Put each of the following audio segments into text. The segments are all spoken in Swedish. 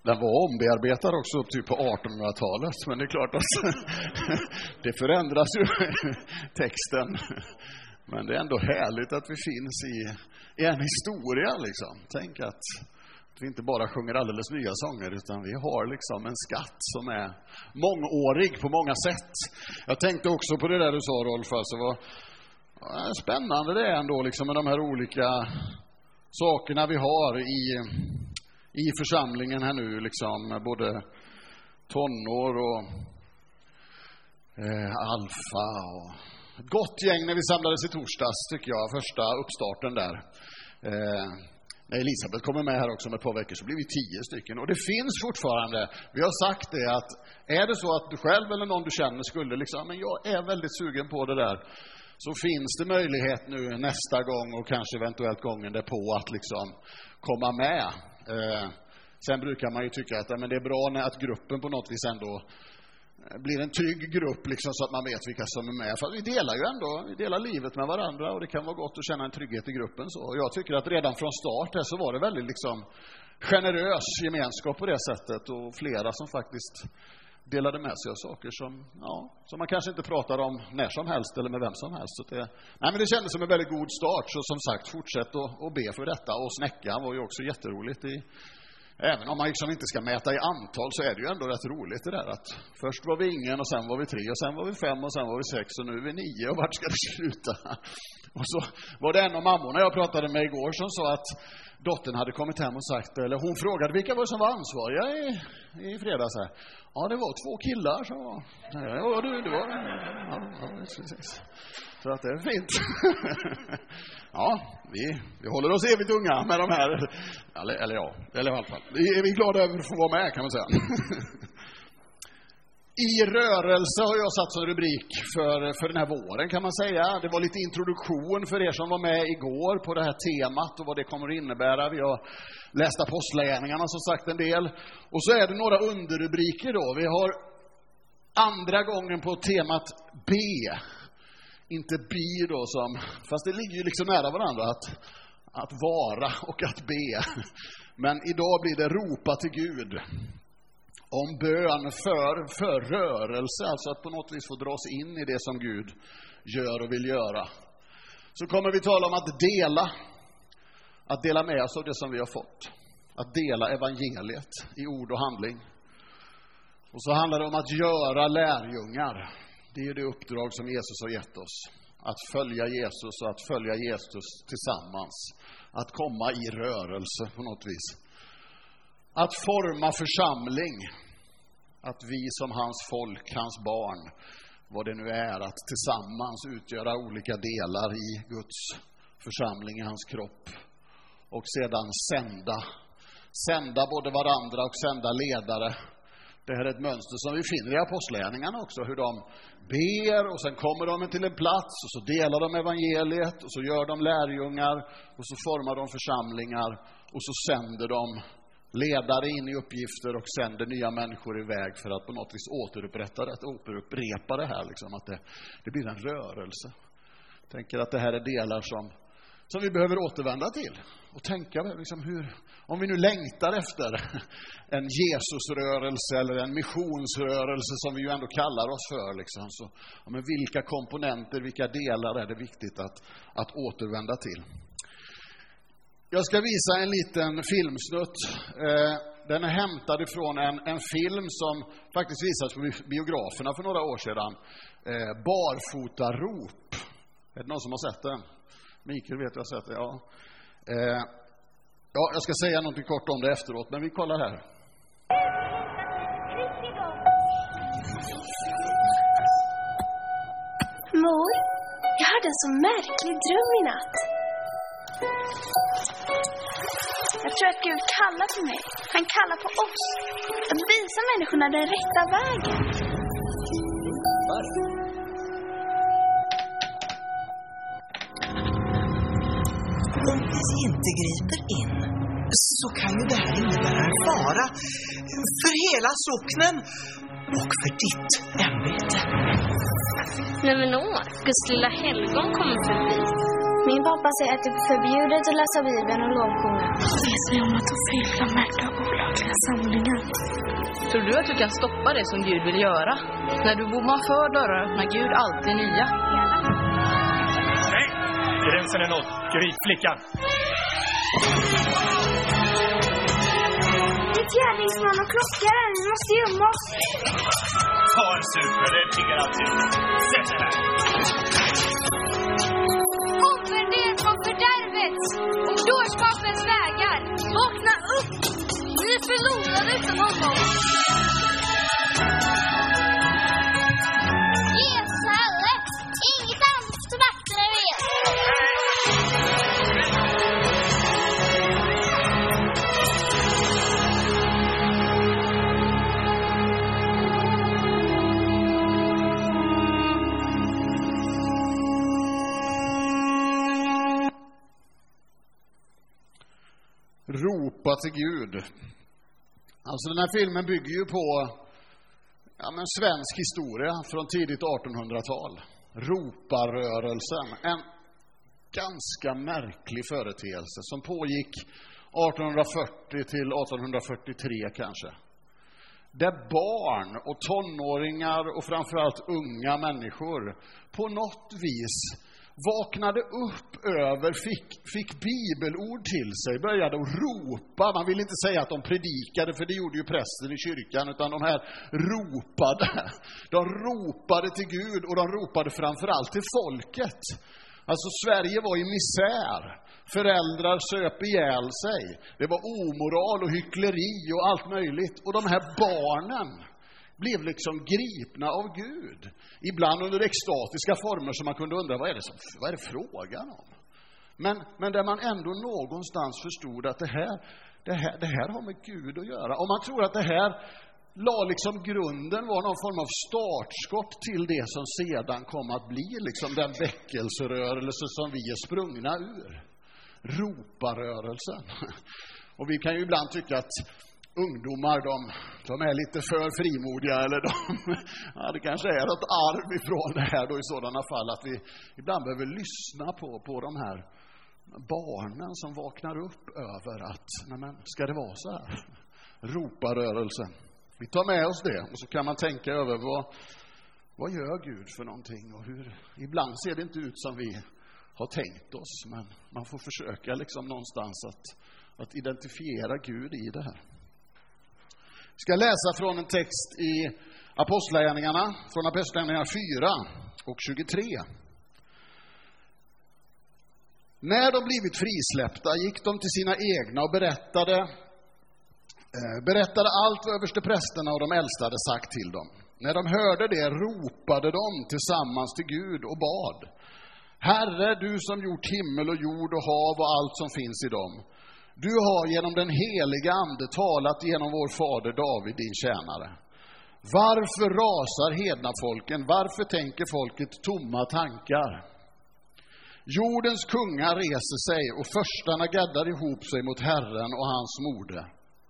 Den var ombearbetad också typ på 1800-talet, men det är klart att det förändras ju texten. Men det är ändå härligt att vi finns i en historia liksom. Tänk att vi inte bara sjunger alldeles nya sånger, utan vi har liksom en skatt som är mångårig på många sätt. Jag tänkte också på det där du sa, Rolf, alltså vad spännande det är ändå liksom med de här olika sakerna vi har i församlingen här nu, liksom både tonår och alfa och ett gott gäng när vi samlades i torsdags, tycker jag, första uppstarten där. När Elisabeth kommer med här också om ett par veckor så blir vi 10 stycken. Och det finns fortfarande, vi har sagt det, att är det så att du själv eller någon du känner skulle liksom, men jag är väldigt sugen på det där, så finns det möjlighet nu nästa gång och kanske eventuellt gången därpå att liksom komma med. Sen brukar man ju tycka att men det är bra att gruppen på något vis ändå blir en trygg grupp liksom, så att man vet vilka som är med. För vi delar ju ändå, vi delar livet med varandra och det kan vara gott att känna en trygghet i gruppen. Så jag tycker att redan från start här så var det väldigt liksom generös gemenskap på det sättet, och flera som faktiskt delade med sig av saker som man kanske inte pratar om när som helst eller med vem som helst. Så men det kändes som en väldigt god start, så som sagt, fortsätt att be för detta. Och snäckan var ju också jätteroligt även om man liksom inte ska mäta i antal, så är det ju ändå rätt roligt det där att först var vi ingen och sen var vi 3 och sen var vi 5 och sen var vi 6 och nu är vi 9 och vart ska det sluta? Och så var det en av mammorna jag pratade med igår som sa att dottern hade kommit hem och sagt, eller hon frågade vilka var som var ansvariga i fredags här. Ja, det var 2 killar som var. Ja, det var. Ja, precis. Så att det är fint. Ja, vi håller oss evigt unga med de här. Eller i alla fall. Vi är glada över att få vara med, kan man säga. I rörelse har jag satt som rubrik för den här våren, kan man säga. Det var lite introduktion för er som var med igår på det här temat och vad det kommer att innebära. Vi har läst apostlagärningarna som sagt en del. Och så är det några underrubriker då. Vi har andra gången på temat B. Inte bi då som, fast det ligger ju liksom nära varandra att vara och att be. Men idag blir det ropa till Gud. Om bön för rörelse, alltså att på något vis få dras in i det som Gud gör och vill göra. Så kommer vi tala om att dela med oss av det som vi har fått. Att dela evangeliet i ord och handling. Och så handlar det om att göra lärjungar. Det är det uppdrag som Jesus har gett oss. Att följa Jesus och att följa Jesus tillsammans. Att komma i rörelse på något vis. Att forma församling. Att vi som hans folk, hans barn, vad det nu är, att tillsammans utgöra olika delar i Guds församling, i hans kropp. Och sedan sända både varandra och sända ledare. Det här är ett mönster som vi finner i apostlagärningarna också. Hur de ber och sen kommer de till en plats och så delar de evangeliet och så gör de lärjungar och så formar de församlingar och så sänder de ledare in i uppgifter och sänder nya människor iväg för att på något vis återupprepa det här. Liksom, att det blir en rörelse. Jag tänker att det här är delar som vi behöver återvända till. Och tänka liksom om vi nu längtar efter en Jesusrörelse eller en missionsrörelse som vi ju ändå kallar oss för. Liksom, så, men vilka komponenter, vilka delar är det viktigt att återvända till? Jag ska visa en liten filmsnutt. Den är hämtad ifrån en film som faktiskt visades på biograferna för några år sedan. Barfotarop. Är det någon som har sett den? Mikael vet jag har sett det, ja. Jag ska säga något kort om det efteråt, men vi kollar här. Mor, jag hade en så märklig dröm i natt. Jag tror att Gud kallar på mig. Han kallar på oss. Att visa människorna den rätta vägen. Om vi inte griper in så kan ju det här innebära en fara för hela socknen och för ditt ämbete. Nej men Guds lilla helgon kommer förbi. Min pappa säger att det är förbjudet att läsa Bibeln och lovsjunga. Det säger om att de filar märkta olagliga samlingar. Tror du att du kan stoppa det som Gud vill göra? När du bommar för dörrar öppnar Gud alltid nya. Nej, gränsen är nådd. Grip flickan. Det är fjärdingsman och klockaren. Vi måste gömma oss. Ta en super, det piggar alltid. Sätt dig här. Omvändhet från fördärvet och dårskapens vägar. Vakna upp! Ni är förlorade utan honom. Jesus Herre, inget annat som vaktar er vet. Ropa till Gud. Alltså den här filmen bygger ju på svensk historia från tidigt 1800-tal. Roparrörelsen. En ganska märklig företeelse som pågick 1840 till 1843 kanske. Där barn och tonåringar och framförallt unga människor på något vis vaknade upp över, fick bibelord till sig, började att ropa. Man vill inte säga att de predikade, för det gjorde ju prästen i kyrkan, utan de här ropade. De ropade till Gud och de ropade framförallt till folket. Alltså Sverige var i misär. Föräldrar söp ihjäl sig. Det var omoral och hyckleri och allt möjligt. Och de här barnen blev liksom gripna av Gud. Ibland under extatiska former som man kunde undra, vad är det frågan om? Men där man ändå någonstans förstod att det här har med Gud att göra. Och man tror att det här la liksom grunden, var någon form av startskott till det som sedan kom att bli liksom den väckelserörelse som vi är sprungna ur. Roparrörelsen. Och vi kan ju ibland tycka att ungdomar, de är lite för frimodiga, eller det kanske är ett arv ifrån det här då i sådana fall, att vi ibland behöver lyssna på de här barnen som vaknar upp över att, ska det vara så här? Roparrörelsen. Vi tar med oss det och så kan man tänka över vad gör Gud för någonting och hur. Ibland ser det inte ut som vi har tänkt oss, men man får försöka liksom någonstans att identifiera Gud i det här. Vi ska läsa från en text i Apostlagärningarna, från Apostlagärningarna 4 och 23. När de blivit frisläppta gick de till sina egna och berättade allt vad översteprästerna och de äldste hade sagt till dem. När de hörde det ropade de tillsammans till Gud och bad: Herre, du som gjort himmel och jord och hav och allt som finns i dem. Du har genom den heliga ande talat genom vår fader David, din tjänare. Varför rasar hedna folken? Varför tänker folket tomma tankar? Jordens kungar reser sig och förstarna gaddar ihop sig mot Herren och hans moder.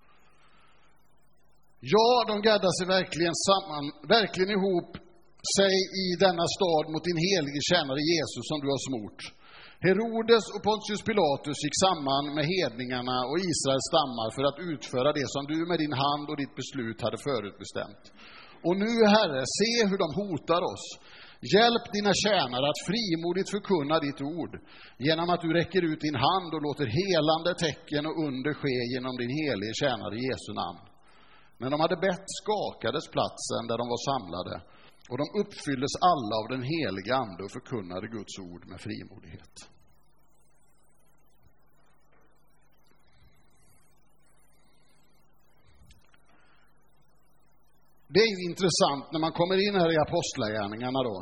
Ja, de gaddar sig verkligen ihop sig i denna stad mot din helige tjänare Jesus som du har smort. Herodes och Pontius Pilatus gick samman med hedningarna och Israels stammar för att utföra det som du med din hand och ditt beslut hade förutbestämt. Och nu, Herre, se hur de hotar oss. Hjälp dina tjänare att frimodigt förkunna ditt ord genom att du räcker ut din hand och låter helande tecken och under ske genom din helige tjänare Jesu namn. När de hade bett skakades platsen där de var samlade och de uppfylldes alla av den heliga ande och förkunnade Guds ord med frimodighet. Det är ju intressant när man kommer in här i Apostlagärningarna då.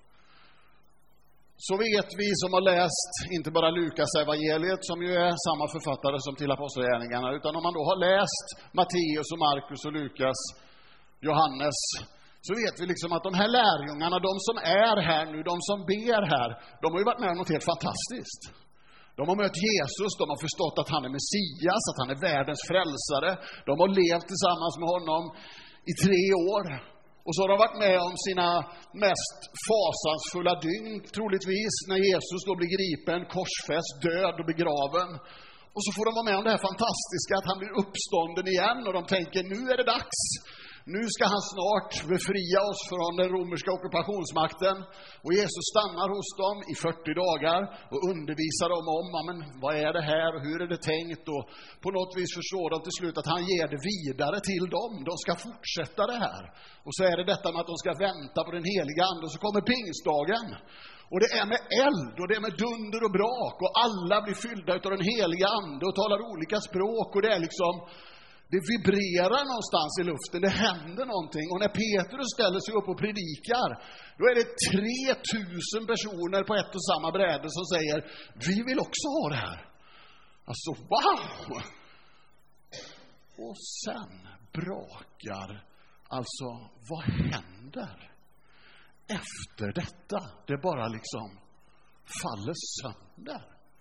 Så vet vi som har läst inte bara Lukas evangeliet som ju är samma författare som till Apostlagärningarna, utan om man då har läst Matteus och Markus och Lukas, Johannes, så vet vi liksom att de här lärjungarna, de som är här nu, de som ber här, de har ju varit med om något helt fantastiskt. De har mött Jesus, de har förstått att han är Messias, att han är världens frälsare. De har levt tillsammans med honom i 3 år. Och så har de varit med om sina mest fasansfulla dygn, troligtvis, när Jesus då blir gripen, korsfäst, död och begraven. Och så får de vara med om det här fantastiska, att han blir uppstånden igen, och de tänker, nu är det dags. Nu ska han snart befria oss från den romerska ockupationsmakten. Och Jesus stannar hos dem i 40 dagar och undervisar dem om men, vad är det här och hur är det tänkt. Och på något vis förstår de till slut att han ger det vidare till dem. De ska fortsätta det här. Och så är det detta med att de ska vänta på den heliga ande. Och så kommer pingstdagen. Och det är med eld och det är med dunder och brak. Och alla blir fyllda av den heliga ande och talar olika språk. Och det är liksom... Det vibrerar någonstans i luften, det händer någonting. Och när Petrus ställer sig upp och predikar, då är det 3000 personer på ett och samma bräde som säger, vi vill också ha det här. Alltså, wow! Och sen brakar, alltså, vad händer efter detta? Det bara liksom faller sönder.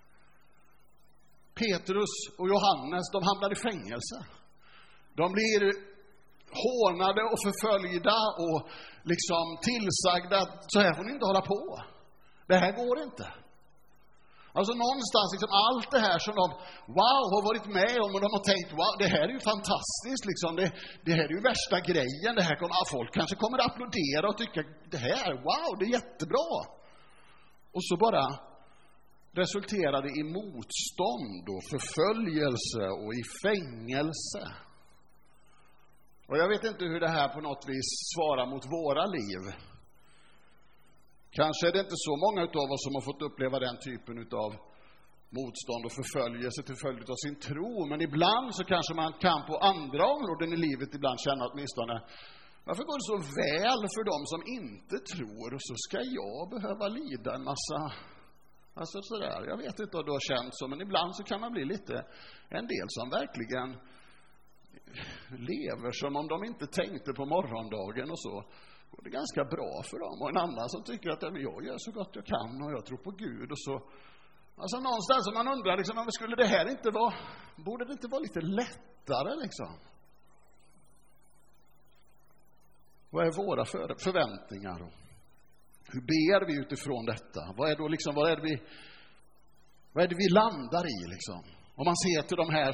Petrus och Johannes, de hamnar i fängelse. De blir hånade och förföljda och liksom tillsagda att så här får ni inte hålla på. Det här går inte. Alltså någonstans liksom allt det här som de har varit med om och de har tänkt det här är ju fantastiskt liksom. Det här är ju värsta grejen. Det här kommer, folk kanske kommer att applådera och tycka det här, det är jättebra. Och så bara resulterade i motstånd och förföljelse och i fängelse. Och jag vet inte hur det här på något vis svarar mot våra liv. Kanske är det inte så många av oss som har fått uppleva den typen av motstånd och förföljelse till följd av sin tro. Men ibland så kanske man kan på andra områden i livet ibland känna åtminstone, varför går det så väl för dem som inte tror och så ska jag behöva lida en massa... Alltså sådär, jag vet inte vad du har känt så, men ibland så kan man bli lite en del som verkligen lever som om de inte tänkte på morgondagen och så går det ganska bra för dem. Och en annan som tycker att jag gör så gott jag kan och jag tror på Gud och så. Alltså någonstans som man undrar liksom, men skulle det här inte vara, borde det inte vara lite lättare liksom? Vad är våra förväntningar då? Hur ber vi utifrån detta? Vad är då liksom, vad är det vi landar i liksom? Om man ser till de här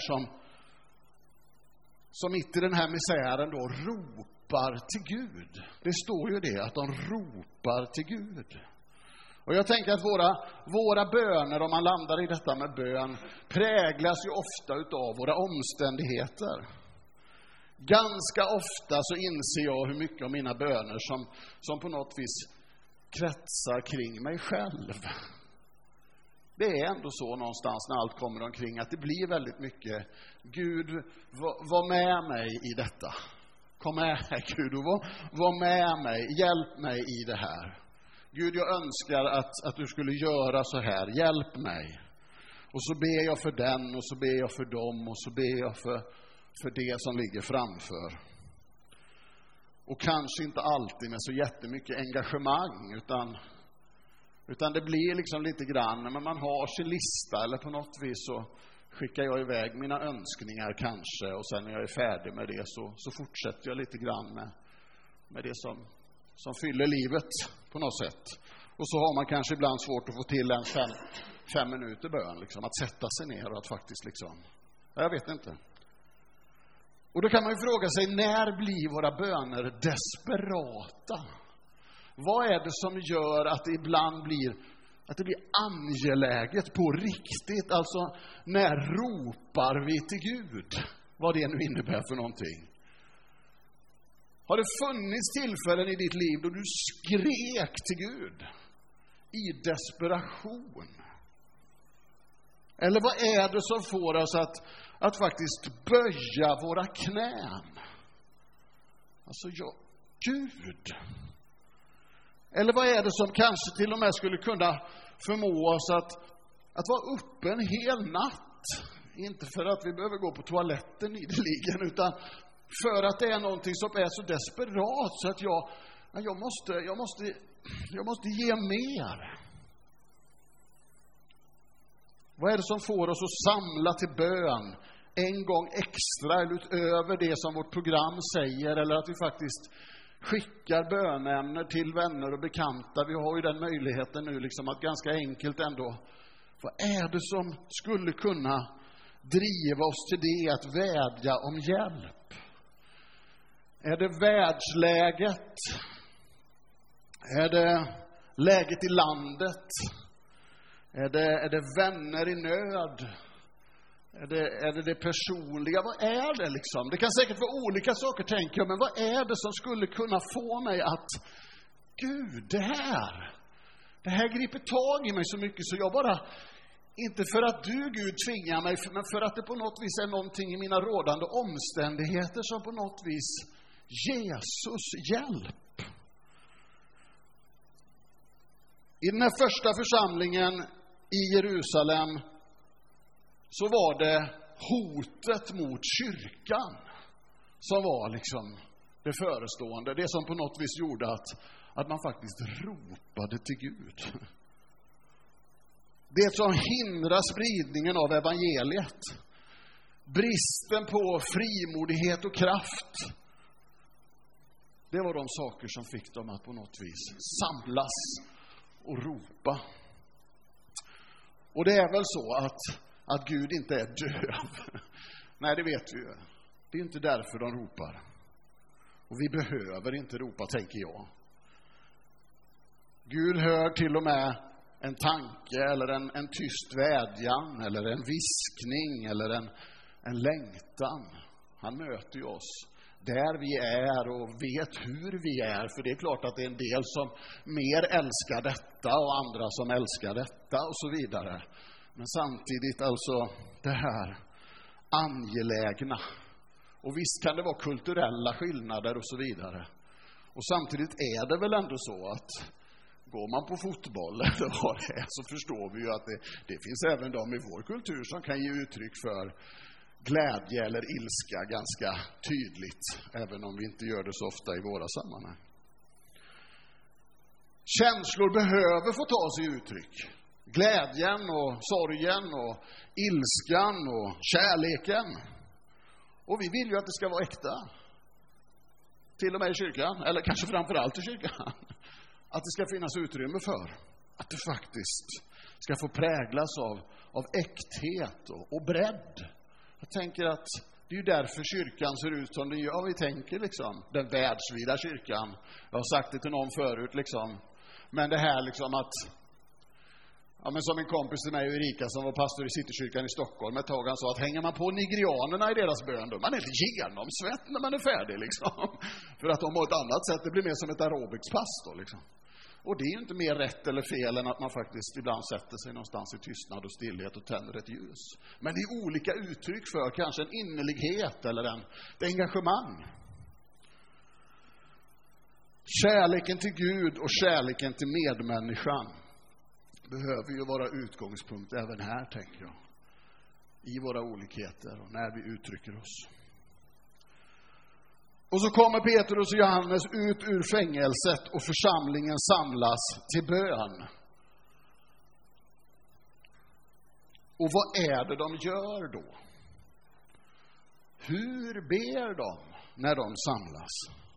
som mitt i den här misären då ropar till Gud. Det står ju det, att de ropar till Gud. Och jag tänker att våra böner, om man landar i detta med bön, präglas ju ofta utav våra omständigheter. Ganska ofta så inser jag hur mycket av mina böner som på något vis kretsar kring mig själv. Det är ändå så någonstans när allt kommer omkring att det blir väldigt mycket Gud, var med mig i detta. Kom med här Gud och var med mig, hjälp mig i det här. Gud, jag önskar att du skulle göra så här, hjälp mig. Och så ber jag för den och så ber jag för dem och så ber jag för det som ligger framför. Och kanske inte alltid med så jättemycket engagemang utan det blir liksom lite grann, men man har sin lista eller på något vis så skickar jag iväg mina önskningar kanske och sen när jag är färdig med det så fortsätter jag lite grann med det som fyller livet på något sätt. Och så har man kanske ibland svårt att få till en 5 minuter bön liksom, att sätta sig ner och att faktiskt liksom, jag vet inte. Och då kan man ju fråga sig, när blir våra böner desperata? Vad är det som gör att det ibland blir angeläget på riktigt? Alltså, när ropar vi till Gud? Vad det nu innebär för någonting. Har det funnits tillfällen i ditt liv då du skrek till Gud i desperation? Eller vad är det som får oss att faktiskt böja våra knän? Alltså, Gud. Eller vad är det som kanske till och med skulle kunna förmå oss att vara uppe en hel natt? Inte för att vi behöver gå på toaletten ideligen, utan för att det är någonting som är så desperat så att jag måste ge mer. Vad är det som får oss att samla till bön en gång extra eller utöver det som vårt program säger, eller att vi faktiskt skickar bönämnen till vänner och bekanta? Vi har ju den möjligheten nu liksom att ganska enkelt ändå. Vad är det som skulle kunna driva oss till det, att vädja om hjälp? Är det världsläget? Är det läget i landet? Är det vänner i nöd? Är det personliga? Vad är det liksom? Det kan säkert vara olika saker, tänker jag. Men vad är det som skulle kunna få mig att Gud, det här griper tag i mig så mycket så jag bara, inte för att du Gud tvingar mig, men för att det på något vis är någonting i mina rådande omständigheter som på något vis Jesus hjälp. I den här första församlingen i Jerusalem så var det hotet mot kyrkan som var liksom det förestående. Det som på något vis gjorde att man faktiskt ropade till Gud. Det som hindrar spridningen av evangeliet. Bristen på frimodighet och kraft. Det var de saker som fick dem att på något vis samlas och ropa. Och det är väl så att Gud inte är döv. Nej, det vet vi ju. Det är inte därför de ropar. Och vi behöver inte ropa, tänker jag. Gud hör till och med en tanke eller en tyst vädjan eller en viskning eller en längtan. Han möter ju oss där vi är och vet hur vi är. För det är klart att det är en del som mer älskar detta och andra som älskar detta och så vidare. Men samtidigt alltså det här angelägna. Och visst kan det vara kulturella skillnader och så vidare. Och samtidigt är det väl ändå så att går man på fotboll eller vad det är så förstår vi ju att det finns även de i vår kultur som kan ge uttryck för glädje eller ilska ganska tydligt. Även om vi inte gör det så ofta i våra sammanhang. Känslor behöver få ta sig uttryck. Glädjen och sorgen och ilskan och kärleken. Och vi vill ju att det ska vara äkta. Till och med i kyrkan, eller kanske framförallt i kyrkan. Att det ska finnas utrymme för att det faktiskt ska få präglas av äkthet och bredd. Jag tänker att det är ju därför kyrkan ser ut som den gör. Vi tänker liksom den världsvida kyrkan. Jag har sagt det till någon förut liksom. Men det här liksom att men som en kompis till mig och Erika som var pastor i Citykyrkan i Stockholm ett tag, han sa att hänger man på nigerianerna i deras bön då, man är inte genomsvett när man är färdig liksom. För att de har ett annat sätt, det blir mer som ett aerobicspass då liksom. Och det är ju inte mer rätt eller fel än att man faktiskt ibland sätter sig någonstans i tystnad och stillhet och tänder ett ljus. Men det är olika uttryck för kanske en innerlighet eller ett engagemang. Kärleken till Gud och kärleken till medmänniskan behöver ju vara utgångspunkt även här, tänker jag. I våra olikheter och när vi uttrycker oss. Och så kommer Petrus och Johannes ut ur fängelset och församlingen samlas till bön. Och vad är det de gör då? Hur ber de när de samlas?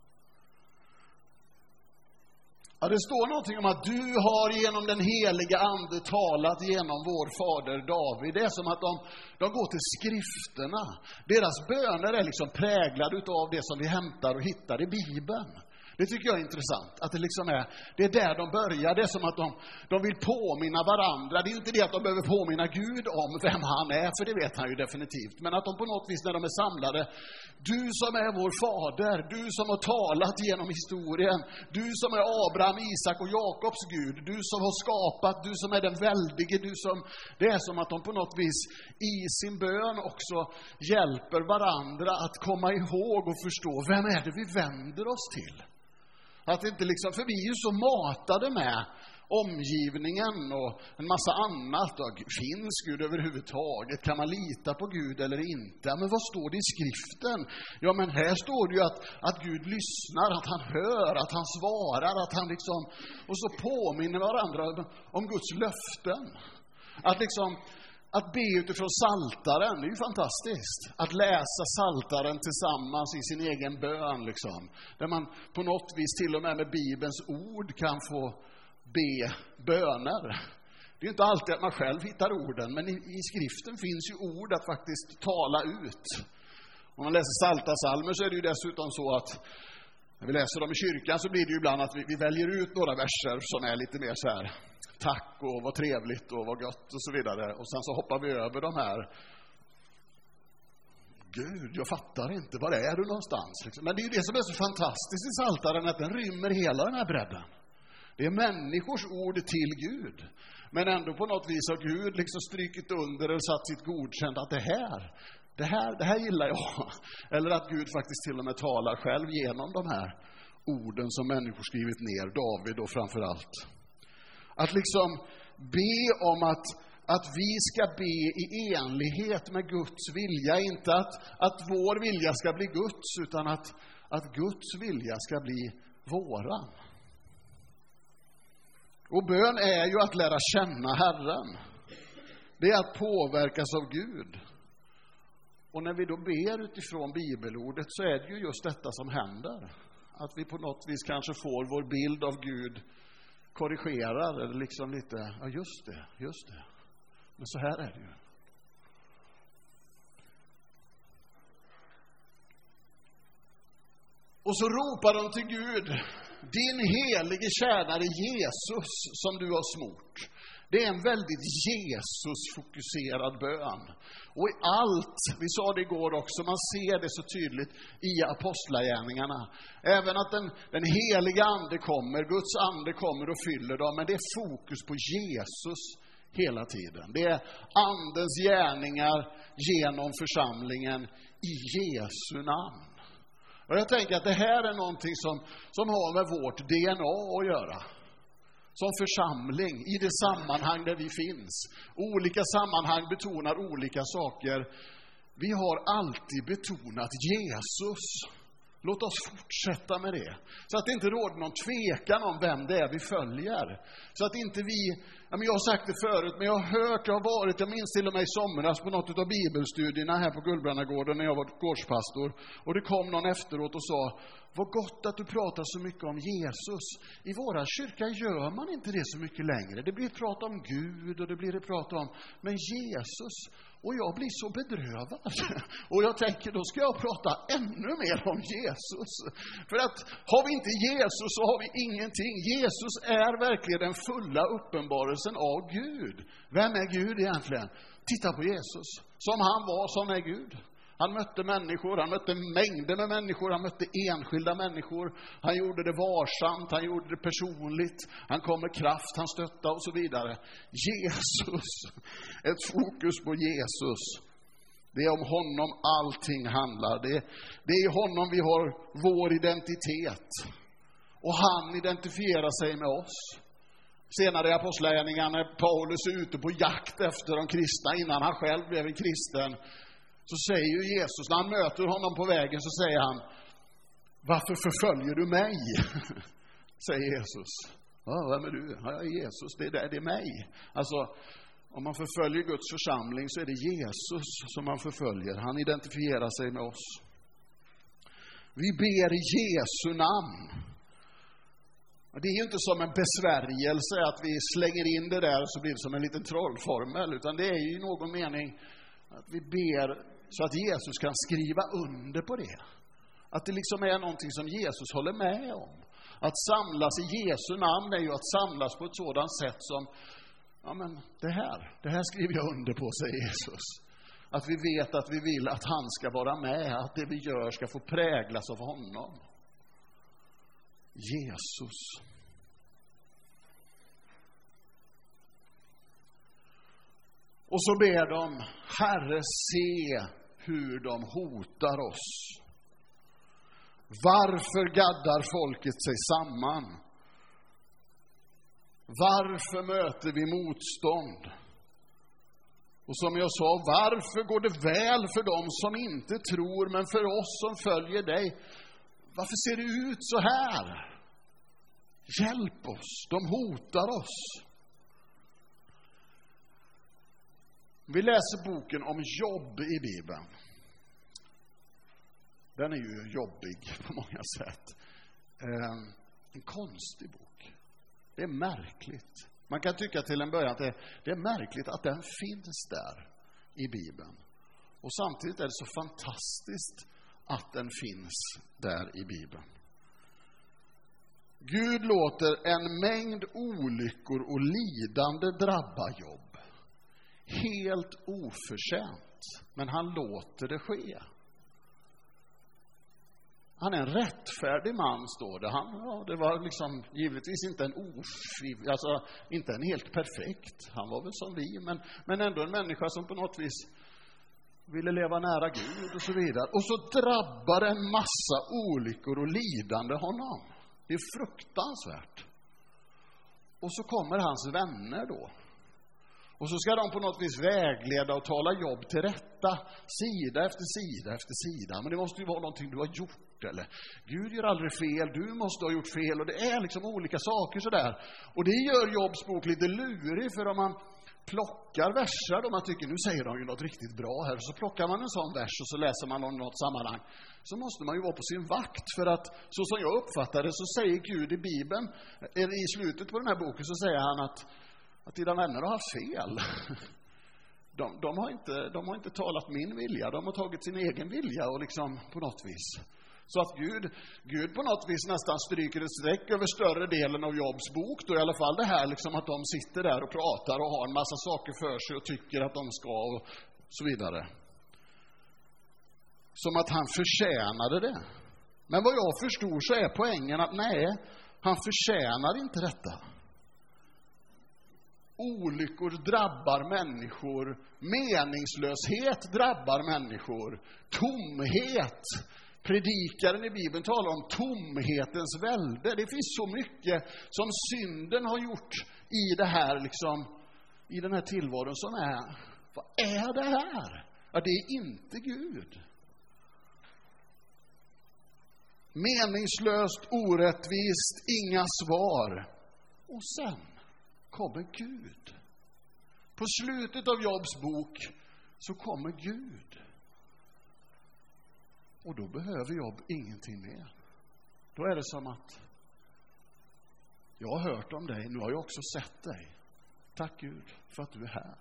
Ja, det står någonting om att du har genom den heliga ande talat genom vår fader David. Det är som att de går till skrifterna. Deras böner är liksom präglade av det som vi hämtar och hittar i Bibeln. Det tycker jag är intressant. Att det är där de börjar. Det är som att de vill påminna varandra. Det är inte det att de behöver påminna Gud om vem han är. För det vet han ju definitivt. Men att de på något vis när de är samlade. Du som är vår fader. Du som har talat genom historien. Du som är Abraham, Isak och Jakobs Gud. Du som har skapat. Du som är den väldige. Det är som att de på något vis i sin bön också hjälper varandra att komma ihåg och förstå. Vem är det vi vänder oss till? Att inte liksom, för vi är ju så matade med omgivningen och en massa annat. Finns Gud överhuvudtaget? Kan man lita på Gud eller inte? Men vad står det i skriften? Ja, men här står det ju att Gud lyssnar, att han hör, att han svarar, att han liksom... Och så påminner varandra om Guds löften. Att liksom... Att be utifrån Saltaren är ju fantastiskt. Att läsa Saltaren tillsammans i sin egen bön liksom. Där man på något vis till och med Bibelns ord kan få be böner. Det är ju inte alltid att man själv hittar orden. Men i skriften finns ju ord att faktiskt tala ut. Om man läser Psaltarpsalmer så är det ju dessutom så att när vi läser dem i kyrkan så blir det ju ibland att vi väljer ut några verser som är lite mer så här tack och vad trevligt och vad gott och så vidare. Och sen så hoppar vi över de här. Gud, jag fattar inte, var är du någonstans? Liksom. Men det är ju det som är så fantastiskt i Psaltaren, att den rymmer hela den här bredden. Det är människors ord till Gud. Men ändå på något vis har Gud liksom strykit under eller satt sitt godkänt att det här gillar jag. Eller att Gud faktiskt till och med talar själv genom de här orden som människor skrivit ner, David och framför allt. Att liksom be om att vi ska be i enlighet med Guds vilja. Inte att vår vilja ska bli Guds, utan att Guds vilja ska bli våran. Och bön är ju att lära känna Herren. Det är att påverkas av Gud. Och när vi då ber utifrån bibelordet så är det ju just detta som händer. Att vi på något vis kanske får vår bild av Gud korrigerad. Eller liksom lite, ja just det. Men så här är det ju. Och så ropar de till Gud, din helige tjänare Jesus som du har smort. Det är en väldigt Jesus-fokuserad bön. Och i allt, vi sa det igår också, man ser det så tydligt i apostlagärningarna. Även att den heliga ande kommer, Guds ande kommer och fyller dem. Men det är fokus på Jesus hela tiden. Det är andens gärningar genom församlingen i Jesu namn. Och jag tänker att det här är någonting som har med vårt DNA att göra. Som församling, i det sammanhang där vi finns. Olika sammanhang betonar olika saker. Vi har alltid betonat Jesus. Låt oss fortsätta med det. Så att det inte råder någon tvekan om vem det är vi följer. Så att inte vi, jag har sagt det förut, men jag har hört, jag minns till och med i somras på något av bibelstudierna här på Gullbrannagården när jag var gårdspastor. Och det kom någon efteråt och sa, vad gott att du pratar så mycket om Jesus. I våra kyrka gör man inte det så mycket längre. Det blir prat om Gud och det blir prat om, men Jesus. Och jag blir så bedrövad. Och jag tänker, då ska jag prata ännu mer om Jesus. För att har vi inte Jesus så har vi ingenting. Jesus är verkligen den fulla uppenbarelsen av Gud. Vem är Gud egentligen? Titta på Jesus. Som han var, som är Gud. Han mötte människor, han mötte mängder med människor, han mötte enskilda människor. Han gjorde det varsamt, han gjorde det personligt. Han kom med kraft, han stöttade och så vidare. Jesus, ett fokus på Jesus. Det är om honom allting handlar. Det är i honom vi har vår identitet. Och han identifierar sig med oss. Senare i apostlagärningarna när Paulus är ute på jakt efter de kristna innan han själv blev en kristen. Så säger ju Jesus, när han möter honom på vägen så säger han, varför förföljer du mig? Säger Jesus. Ja, vem är du? Ja, jag är Jesus, det är mig. Alltså, om man förföljer Guds församling så är det Jesus som man förföljer. Han identifierar sig med oss. Vi ber i Jesu namn. Det är ju inte som en besvärjelse att vi slänger in det där och så blir det som en liten trollformel. Utan det är ju i någon mening att vi ber så att Jesus kan skriva under på det. Att det liksom är någonting som Jesus håller med om. Att samlas i Jesu namn är ju att samlas på ett sådant sätt som, ja men det här skriver jag under på, säger Jesus. Att vi vet att vi vill att han ska vara med, att det vi gör ska få präglas av honom. Jesus. Och så ber de, Herre, se hur de hotar oss. Varför gaddar folket sig samman? Varför möter vi motstånd? Och som jag sa, varför går det väl för dem som inte tror, men för oss som följer dig? Varför ser det ut så här? Hjälp oss, de hotar oss. Vi läser boken om Jobb i Bibeln. Den är ju jobbig på många sätt. En konstig bok. Det är märkligt. Man kan tycka till en början att det är märkligt att den finns där i Bibeln. Och samtidigt är det så fantastiskt att den finns där i Bibeln. Gud låter en mängd olyckor och lidande drabba Job. Helt oförtjänt. Men han låter det ske. Han är en rättfärdig man, står det. Det var liksom givetvis inte inte en helt perfekt. Han var väl som vi, men ändå en människa som på något vis ville leva nära Gud och så vidare. Och så drabbar en massa olyckor och lidande honom. Det är fruktansvärt. Och så kommer hans vänner då. Och så ska de på något vis vägleda och tala Job till rätta. Sida efter sida efter sida. Men det måste ju vara någonting du har gjort. Eller Gud gör aldrig fel. Du måste ha gjort fel. Och det är liksom olika saker sådär. Och det gör Jobs bok lite lurig. För om man plockar versar då man tycker nu säger de ju något riktigt bra här. Så plockar man en sån vers och så läser man om något sammanhang. Så måste man ju vara på sin vakt. För att så som jag uppfattar det så säger Gud i Bibeln. I slutet på den här boken så säger han att dina vänner har haft fel. De har inte talat min vilja. De har tagit sin egen vilja och liksom på något vis. Så att Gud på något vis nästan stryker ett streck över större delen av Jobs bok. Då i alla fall det här liksom att de sitter där och pratar och har en massa saker för sig och tycker att de ska och så vidare. Som att han förtjänade det. Men vad jag förstår så är poängen att nej, han förtjänar inte detta. Olyckor drabbar människor. Meningslöshet drabbar människor. Tomhet. Predikaren i Bibeln talar om tomhetens välde. Det finns så mycket som synden har gjort i det här liksom, i den här tillvaron som är. Vad är det här? Ja, det är inte Gud. Meningslöst, orättvist, inga svar. Och sen kommer Gud. På slutet av Jobs bok så kommer Gud. Och då behöver Job ingenting mer. Då är det som att jag har hört om dig, nu har jag också sett dig. Tack Gud för att du är här.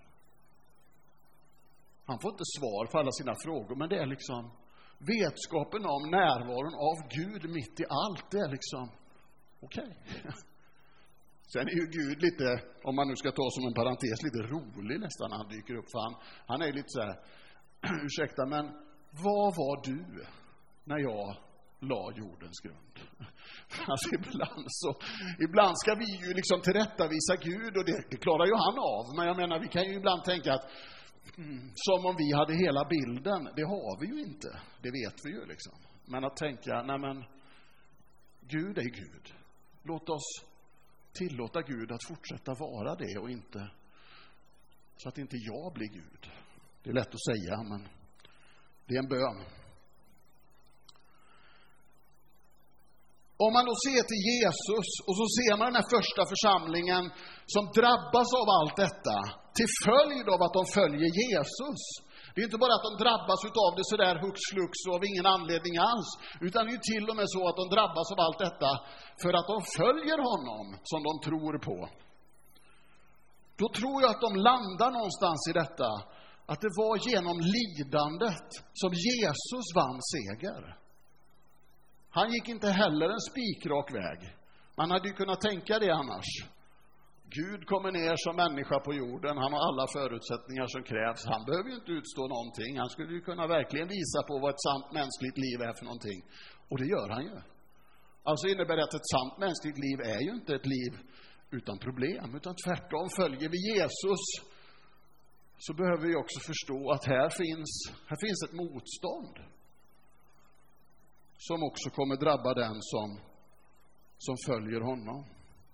Han får inte svar på alla sina frågor, men det är liksom vetskapen om närvaron av Gud mitt i allt. Det är liksom okej. Sen är ju Gud lite, om man nu ska ta som en parentes, lite rolig nästan när han dyker upp. För han är lite så här, ursäkta men vad var du när jag la jordens grund? Alltså ibland ska vi ju liksom tillrättavisa Gud och det klarar ju han av. Men jag menar vi kan ju ibland tänka att som om vi hade hela bilden. Det har vi ju inte, det vet vi ju liksom. Men att tänka, nej men Gud är Gud. Låt oss tillåta Gud att fortsätta vara det och inte så att inte jag blir Gud. Det är lätt att säga, men det är en bön. Om man då ser till Jesus och så ser man den här första församlingen som drabbas av allt detta till följd av att de följer Jesus. Det är inte bara att de drabbas av det så där hux flux och av ingen anledning alls. Utan det är ju till och med så att de drabbas av allt detta för att de följer honom som de tror på. Då tror jag att de landar någonstans i detta. Att det var genom lidandet som Jesus vann seger. Han gick inte heller en spikrak väg. Man hade ju kunnat tänka det annars. Gud kommer ner som människa på jorden. Han har alla förutsättningar som krävs. Han behöver ju inte utstå någonting. Han skulle ju kunna verkligen visa på vad ett sant mänskligt liv är för någonting. Och det gör han ju. Alltså innebär det att ett sant mänskligt liv är ju inte ett liv utan problem. Utan tvärtom, följer vi Jesus så behöver vi också förstå att här finns ett motstånd. Som också kommer drabba den som följer honom.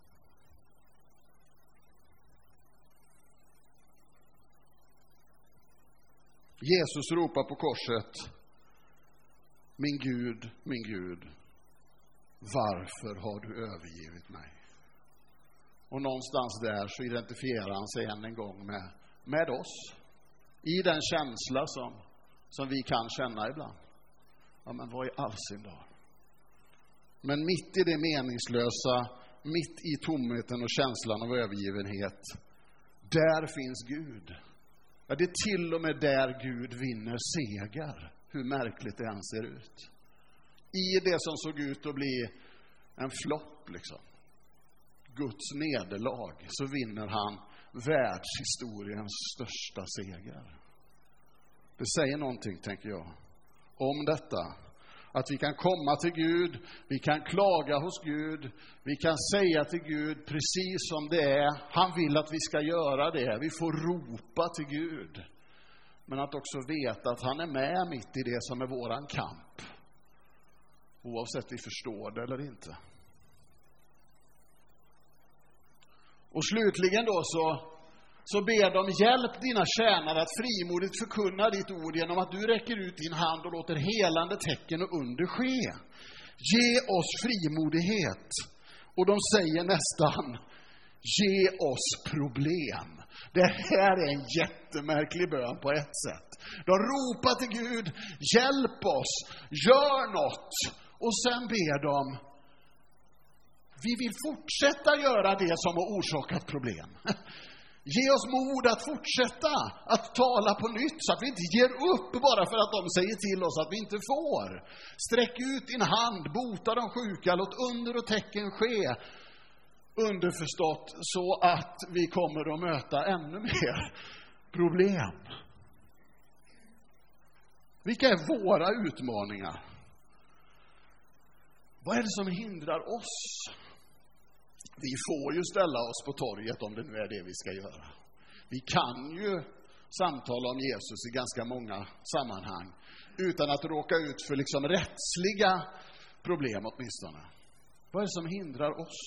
Jesus ropar på korset: min Gud, varför har du övergivit mig? Och någonstans där så identifierar han sig än en gång med oss. I den känsla som vi kan känna ibland. Ja, men vad i all sin dag? Men mitt i det meningslösa, mitt i tomheten och känslan av övergivenhet, där finns Gud. Ja, det är till och med där Gud vinner seger. Hur märkligt det än ser ut. I det som såg ut att bli en flopp liksom. Guds nederlag, så vinner han världshistoriens största seger. Det säger någonting, tänker jag, om detta. Att vi kan komma till Gud, vi kan klaga hos Gud, vi kan säga till Gud precis som det är. Han vill att vi ska göra det. Vi får ropa till Gud. Men att också veta att han är med mitt i det som är våran kamp. Oavsett vi förstår det eller inte. Och slutligen då så ber de hjälp dina tjänare att frimodigt förkunna ditt ord genom att du räcker ut din hand och låter helande tecken och under ske. Ge oss frimodighet. Och de säger nästan, ge oss problem. Det här är en jättemärklig bön på ett sätt. De ropar till Gud, hjälp oss, gör något. Och sen ber de, vi vill fortsätta göra det som har orsakat problem. Ge oss mod att fortsätta att tala på nytt så att vi inte ger upp bara för att de säger till oss att vi inte får. Sträck ut din hand, bota de sjuka, låt under och tecken ske. Underförstått så att vi kommer att möta ännu mer problem. Vilka är våra utmaningar? Vad är det som hindrar oss? Vi får ju ställa oss på torget om det nu är det vi ska göra. Vi kan ju samtala om Jesus i ganska många sammanhang utan att råka ut för liksom rättsliga problem åtminstone. Vad är det som hindrar oss?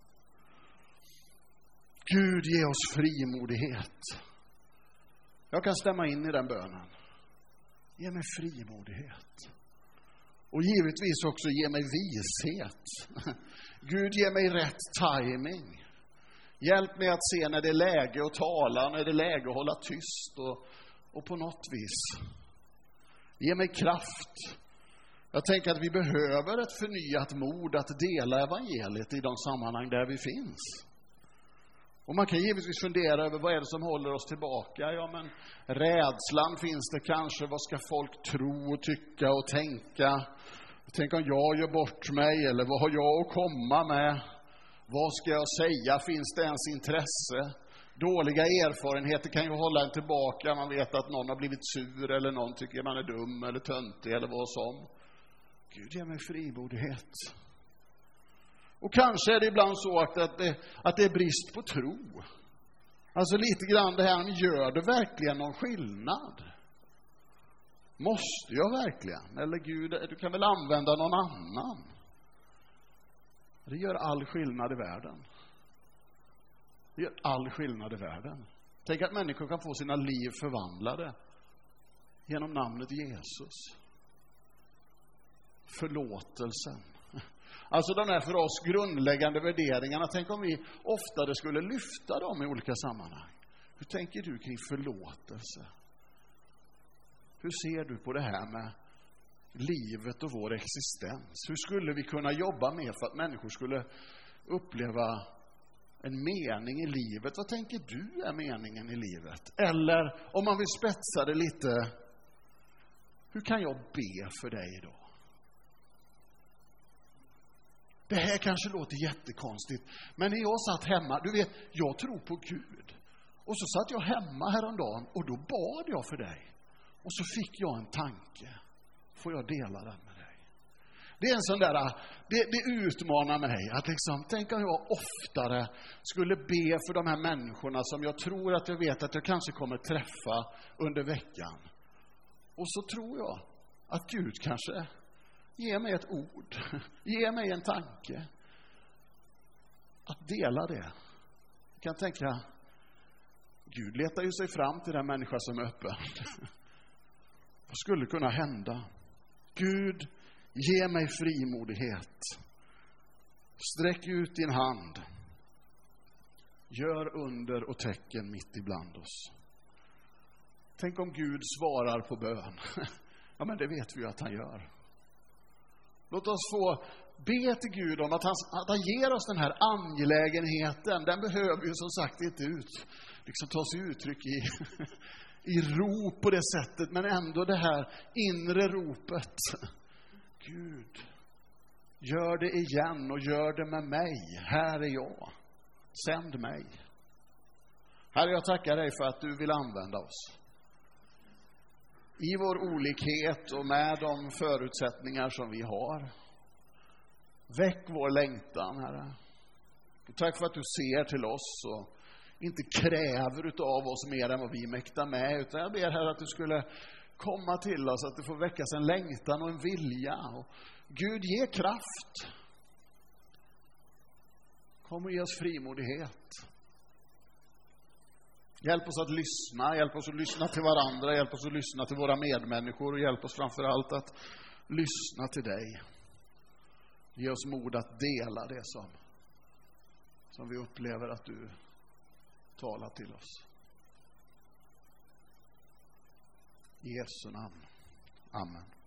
Gud, ge oss frimodighet. Jag kan stämma in i den bönen. Ge mig frimodighet. Och givetvis också ge mig vishet. Gud, ge mig rätt timing. Hjälp mig att se när det är läge att tala, när det är läge att hålla tyst och på något vis. Ge mig kraft. Jag tänker att vi behöver ett förnyat mod att dela evangeliet i de sammanhang där vi finns. Och man kan givetvis fundera över vad är det som håller oss tillbaka. Ja, men rädslan finns det kanske. Vad ska folk tro och tycka och tänka? Tänk om jag gör bort mig, eller vad har jag att komma med? Vad ska jag säga? Finns det ens intresse? Dåliga erfarenheter kan ju hålla en tillbaka. Man vet att någon har blivit sur eller någon tycker man är dum eller töntig eller vad som. Gud, ge mig frimodighet. Och kanske är det ibland så att det är brist på tro. Alltså lite grann det här, gör det verkligen någon skillnad? Måste jag verkligen? Eller Gud, du kan väl använda någon annan? Det gör all skillnad i världen. Det gör all skillnad i världen. Tänk att människor kan få sina liv förvandlade genom namnet Jesus. Förlåtelsen. Alltså de här för oss grundläggande värderingarna. Tänk om vi oftare skulle lyfta dem i olika sammanhang. Hur tänker du kring förlåtelse? Hur ser du på det här med livet och vår existens? Hur skulle vi kunna jobba med för att människor skulle uppleva en mening i livet? Vad tänker du är meningen i livet? Eller om man vill spetsa det lite, hur kan jag be för dig idag? Det här kanske låter jättekonstigt, men när jag satt hemma, du vet, jag tror på Gud. Och så satt jag hemma häromdagen och då bad jag för dig. Och så fick jag en tanke. Får jag dela den med dig? Det är en sån där, det utmanar mig att liksom, tänk om jag oftare skulle be för de här människorna som jag tror att jag vet att jag kanske kommer träffa under veckan. Och så tror jag att Gud kanske ger mig ett ord, ger mig en tanke. Att dela det. Jag kan tänka, Gud letar ju sig fram till den människa som är öppen. Vad skulle kunna hända? Gud, ge mig frimodighet. Sträck ut din hand. Gör under och tecken mitt ibland oss. Tänk om Gud svarar på bön. Ja, men det vet vi ju att han gör. Låt oss få be till Gud om att han ger oss den här angelägenheten. Den behöver ju som sagt inte ta sig uttryck i rop på det sättet, men ändå det här inre ropet. Gud, gör det igen och gör det med mig. Här är jag. Sänd mig. Herre, jag tackar dig för att du vill använda oss. I vår olikhet och med de förutsättningar som vi har. Väck vår längtan, Herre. Och tack för att du ser till oss och inte kräver utav oss mer än vad vi mäktar med. Utan jag ber, Herre, att du skulle komma till oss, att det får väckas en längtan och en vilja. Och Gud, ge kraft. Kom och ge oss frimodighet. Hjälp oss att lyssna, hjälp oss att lyssna till varandra, hjälp oss att lyssna till våra medmänniskor och hjälp oss framför allt att lyssna till dig. Ge oss mod att dela det som vi upplever att du talar till oss. I Jesu namn. Amen.